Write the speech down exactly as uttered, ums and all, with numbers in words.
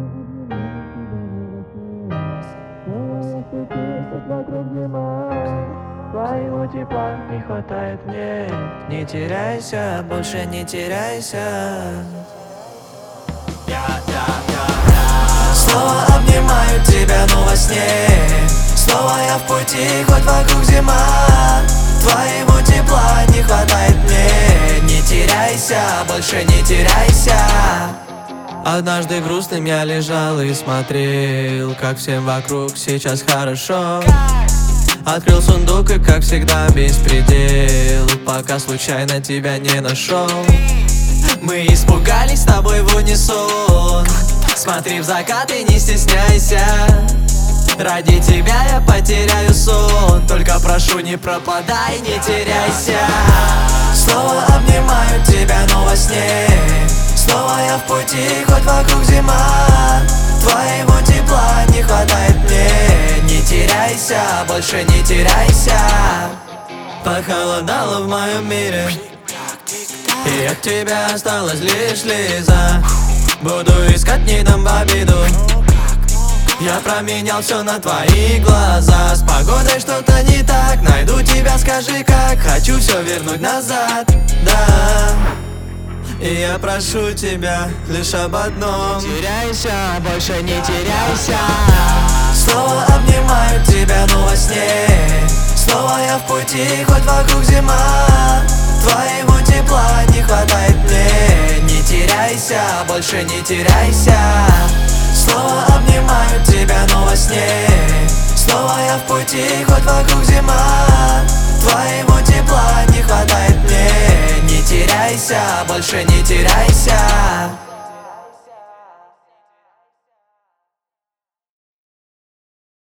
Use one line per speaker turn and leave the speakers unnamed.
Вокруг зима, твоего тепла не хватает мне. Не теряйся, больше не теряйся. Снова обнимаю тебя, но во сне. Снова я в пути, хоть вокруг зима. Твоего тепла не хватает мне. Не теряйся, больше не теряйся. Однажды грустным я лежал и смотрел, как всем вокруг сейчас хорошо. Открыл сундук и, как всегда, беспредел, пока случайно тебя не нашел. Мы испугались с тобой в унисон. Смотри в закат и не стесняйся. Ради тебя я потеряю сон. Только прошу, не пропадай, не теряйся. Снова обнимаю тебя, но во сне. Снова я в пути, хоть вокруг зима. Твоего тепла не хватает мне. Не теряйся, больше не теряйся. Похолодало в моем мире, и от тебя осталась лишь слеза. Буду искать, не дам в обиду. Я променял все на твои глаза. С погодой что-то не так. Найду тебя, скажи как. Хочу все вернуть назад, да. И я прошу тебя лишь об одном:
Не теряйся, больше не теряйся.
Снова обнимаю тебя, но во сне. Снова я в пути, хоть вокруг зима. Твоего тепла не хватает мне. Не теряйся, больше не теряйся. Снова обнимаю тебя, но во сне. Снова я в пути, хоть вокруг зима. Твоего тепла не хватает мне. Не теряйся, больше не теряйся.